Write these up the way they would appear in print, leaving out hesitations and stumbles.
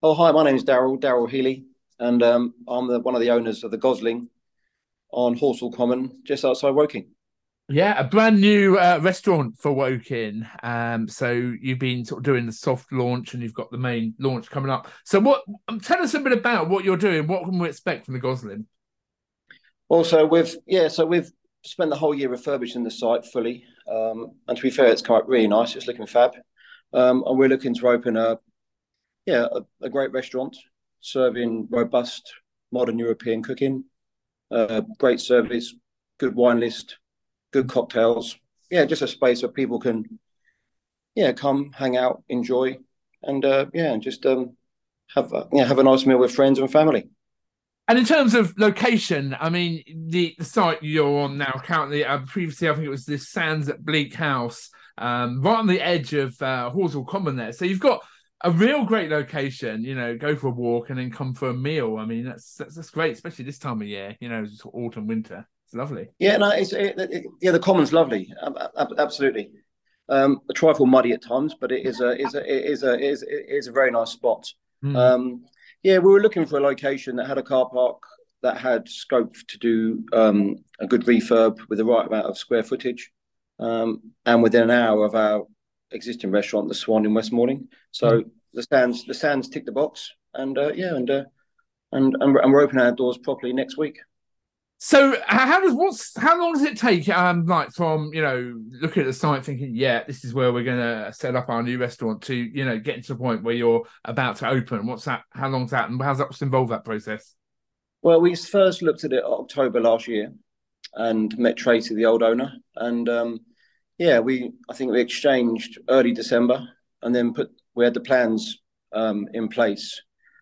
Oh, hi, my name is Daryl Healy, and I'm one of the owners of the Gosling on Horsell Common, just outside Woking. Yeah, a brand new restaurant for Woking. So you've been sort of doing the soft launch, and you've got the main launch coming up. So tell us a bit about what you're doing. What can we expect from the Goslin? Also, we've spent the whole year refurbishing the site fully, and to be fair, it's quite really nice. It's looking fab, and we're looking to open a great restaurant serving robust modern European cooking, great service, good wine list, good cocktails. Yeah, just a space where people can come hang out, enjoy, and just have a nice meal with friends and family. And in terms of location, I mean, the site you're on now currently, previously, I think it was this Sands at Bleak House, right on the edge of Horsell Common there. So you've got a real great location, go for a walk and then come for a meal. I mean, that's great, especially this time of year, it's autumn, winter. It's lovely. Yeah, no, the common's lovely, absolutely. A trifle muddy at times, but it is a very nice spot. Mm. Um, yeah, we were looking for a location that had a car park that had scope to do a good refurb with the right amount of square footage, and within an hour of our existing restaurant, the Swan in West Malling. So the Sands tick the box, and we're opening our doors properly next week. So how long does it take? Like from looking at the site, thinking, yeah, this is where we're gonna set up our new restaurant to getting to the point where you're about to open. What's that? How long's that? And how's that what's involved that process? Well, we first looked at it October last year and met Tracy, the old owner, and I think we exchanged early December, and then we had the plans in place,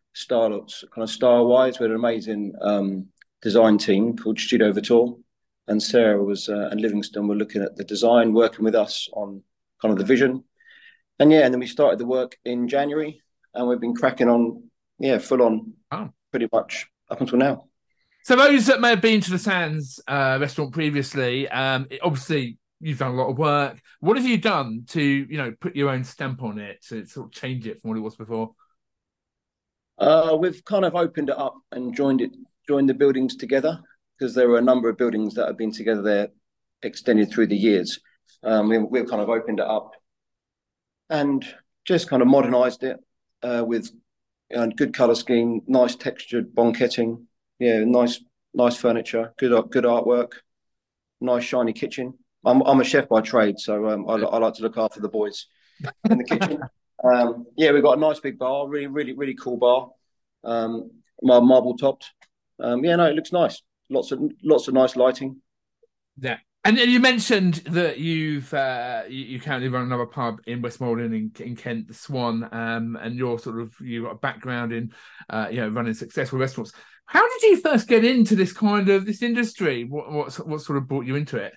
style wise. We had an amazing design team called Studio Vitor, and Sarah and Livingston were looking at the design, working with us on kind of the vision, and then we started the work in January, and we've been cracking on, full on, Oh. pretty much up until now. So those that may have been to the Sands restaurant previously, obviously you've done a lot of work. What have you done to put your own stamp on it to sort of change it from what it was before? We've kind of opened it up and joined the buildings together because there were a number of buildings that have been together there, extended through the years. We've kind of opened it up and just kind of modernised it with good colour scheme, nice textured bonketting, nice furniture, good artwork, nice shiny kitchen. I'm a chef by trade, so I like to look after the boys in the kitchen. We've got a nice big bar, really, really, really cool bar, marble topped. No, it looks nice. Lots of nice lighting. Yeah. And you mentioned that you currently run another pub in Westmoreland in Kent, the Swan, and you've got a background in running successful restaurants. How did you first get into this kind of this industry? What sort of brought you into it?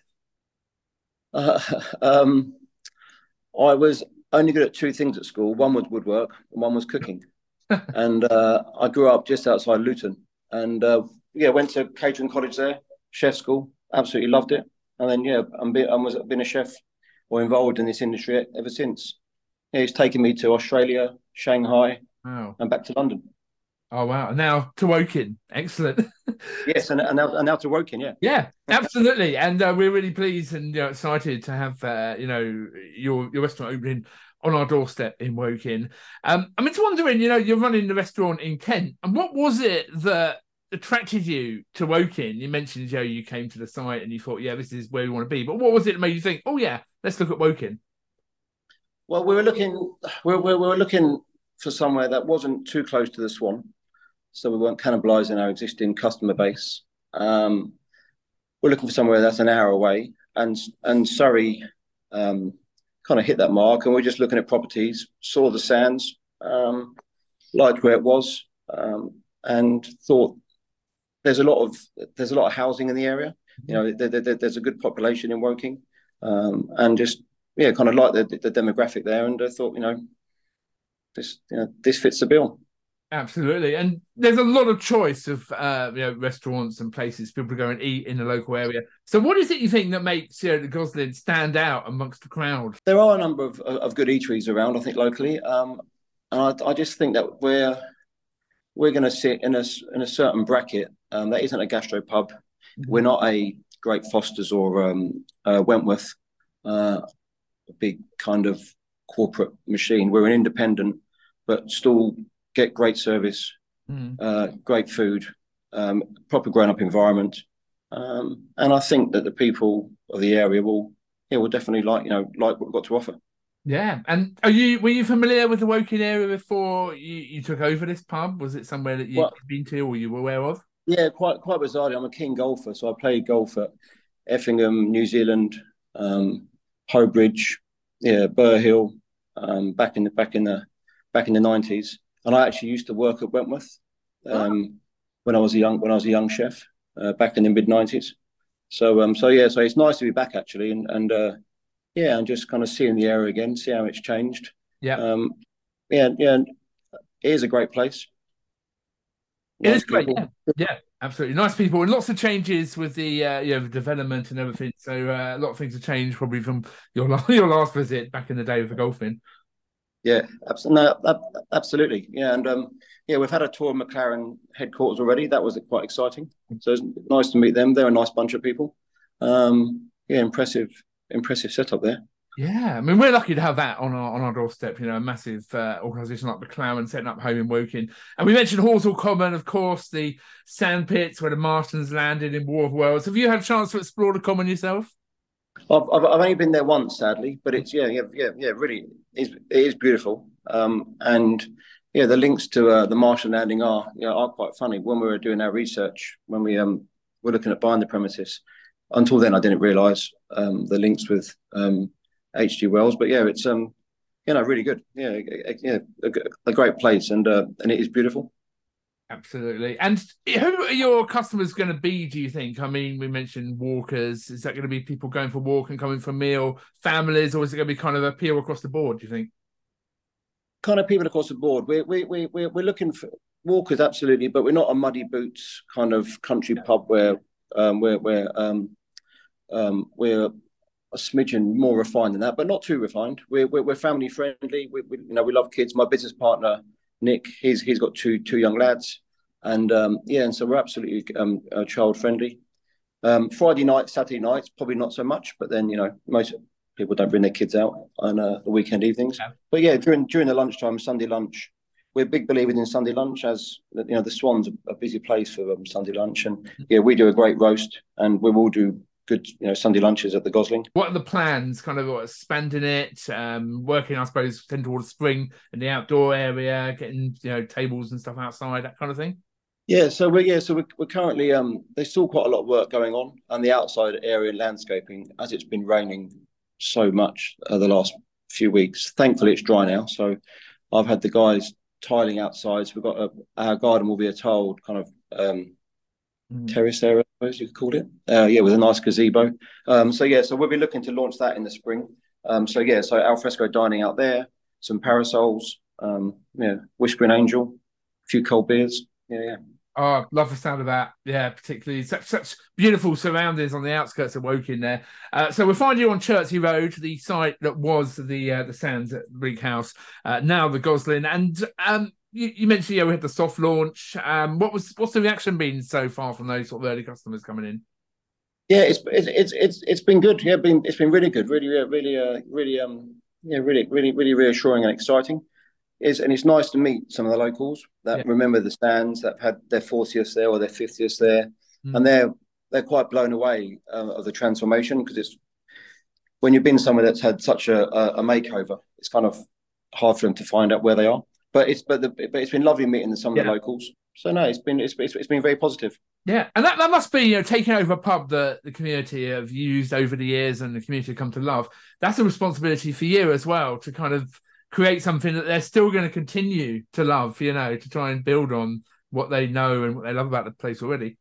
Uh, um, I was only good at two things at school. One was woodwork, and one was cooking. And I grew up just outside Luton, and went to catering college there, chef school. Absolutely loved it. And then been a chef or involved in this industry ever since. Yeah, it's taken me to Australia, Shanghai, Wow. and back to London. Oh wow. And now to Woking. Excellent. Yes, and now to Woking. Yeah. Yeah, absolutely. And we're really pleased and excited to have your restaurant opening on our doorstep in Woking. I'm just wondering, you're running the restaurant in Kent, and what was it that attracted you to Woking? You mentioned, you came to the site and you thought, yeah, this is where we want to be. But what was it that made you think, oh yeah, let's look at Woking? Well, we were looking for somewhere that wasn't too close to the Swan, so we weren't cannibalising our existing customer base. Um, we're looking for somewhere that's an hour away, and Surrey kind of hit that mark. And we're just looking at properties, saw the Sands, liked where it was, and thought there's a lot of housing in the area. There's a good population in Woking, and just kind of like the demographic there. And I thought, this fits the bill. Absolutely, and there's a lot of choice of restaurants and places people to go and eat in the local area. So, what is it you think that makes the Goslin stand out amongst the crowd? There are a number of good eateries around, I think, locally. And I just think that we're going to sit in a certain bracket that isn't a gastropub. We're not a Great Foster's or Wentworth, a big kind of corporate machine. We're an independent, but still get great service, great food, proper grown-up environment, and I think that the people of the area will definitely like what we've got to offer. Yeah, and were you familiar with the Woking area before you took over this pub? Was it somewhere that you'd been to or you were aware of? Yeah, quite bizarrely. I'm a keen golfer, so I played golf at Effingham, New Zealand, Hobridge, Burr Hill, back in the 90s, and I actually used to work at Wentworth when I was a young chef back in the mid 90s. So it's nice to be back actually, and just kind of seeing the area again, see how it's changed. Yeah, it is a great place. It is great. Yeah, absolutely. Nice people and lots of changes with the the development and everything. So a lot of things have changed probably from your last visit back in the day with the golfing. Yeah, absolutely. Yeah, and we've had a tour of McLaren headquarters already. That was quite exciting. So it's nice to meet them. They're a nice bunch of people. Impressive setup there. Yeah, I mean, we're lucky to have that on our doorstep, a massive organisation like McLaren setting up home in Woking. And we mentioned Horsell Common, of course, the sand pits where the Martians landed in War of Worlds. Have you had a chance to explore the Common yourself? I've only been there once, sadly, but it's really it is beautiful. And the links to the Martian landing are quite funny. When we were doing our research, when we were looking at buying the premises, until then I didn't realise the links with H.G. Wells, but it's really good. A great place, and it is beautiful. Absolutely. And who are your customers going to be, do you think? I mean, we mentioned walkers. Is that going to be people going for a walk and coming for a meal, families, or is it going to be kind of appeal across the board, do you think? Kind of people across the board. We're looking for walkers, absolutely, but we're not a muddy boots kind of country pub where we're a smidgen more refined than that, but not too refined. We're family friendly. We love kids. My business partner Nick, he's got two young lads, and and so we're absolutely child friendly. Friday night, Saturday nights, probably not so much, but then most people don't bring their kids out on the weekend evenings. Yeah. But during the lunchtime, Sunday lunch, we're big believers in Sunday lunch, as the Swan's a busy place for Sunday lunch, and we do a great roast, and we will do good Sunday lunches at the Gosling. What are the plans? Kind of expanding it, working, I suppose, tend towards spring in the outdoor area, getting tables and stuff outside, that kind of thing. Yeah, so we're currently there's still quite a lot of work going on the outside area landscaping, as it's been raining so much the last few weeks. Thankfully, it's dry now, so I've had the guys tiling outside. So we've got our garden will be a tiled kind of terrace area, I suppose you could call it. With a nice gazebo. So we'll be looking to launch that in the spring. So alfresco dining out there, some parasols, Whispering Angel, a few cold beers. Yeah. Oh, love the sound of that. Yeah, particularly such beautiful surroundings on the outskirts of Woking there. So we'll find you on Chertsey Road, the site that was the Sands at Bleak House, now the Gosling. And you mentioned we had the soft launch. What's the reaction been so far from those sort of early customers coming in? Yeah, it's been good. Yeah, it's been really good. Really reassuring and exciting. It's nice to meet some of the locals that remember the Sands, that have had their 40th there or their 50th there, and they're quite blown away of the transformation, because it's when you've been somewhere that's had such a makeover, it's kind of hard for them to find out where they are. But it's been lovely meeting some of the locals. So no, it's been very positive. Yeah, and that must be taking over a pub that the community have used over the years and the community have come to love. That's a responsibility for you as well, to kind of create something that they're still going to continue to love, to try and build on what they know and what they love about the place already.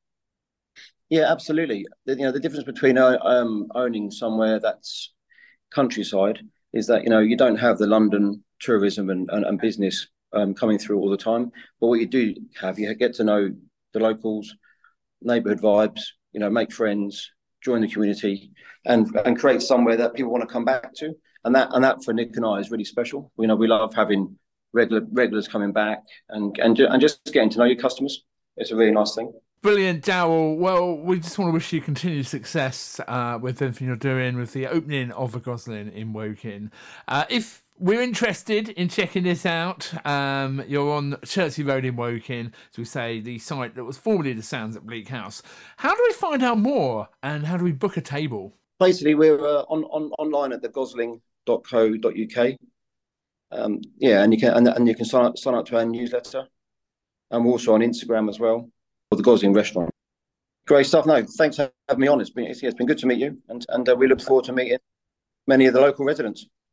Yeah, absolutely. The difference between owning somewhere that's countryside is that you don't have the London tourism and business coming through all the time, but what you do have, you get to know the locals, neighbourhood vibes, make friends, join the community, and create somewhere that people want to come back to. And that for Nick and I is really special. We love having regulars coming back, and just getting to know your customers. It's a really nice thing. Brilliant, Daryl. Well, we just want to wish you continued success with everything you're doing with the opening of a Goslin in Woking. If we're interested in checking this out, you're on Chertsey Road in Woking, as we say, the site that was formerly the Sounds at Bleak House. How do we find out more, and how do we book a table? Basically, we're online at thegosling.co.uk. Yeah, and you can sign up to our newsletter, and we're also on Instagram as well, or the Gosling Restaurant. Great stuff. No, thanks for having me on. It's been good to meet you, and we look forward to meeting many of the local residents.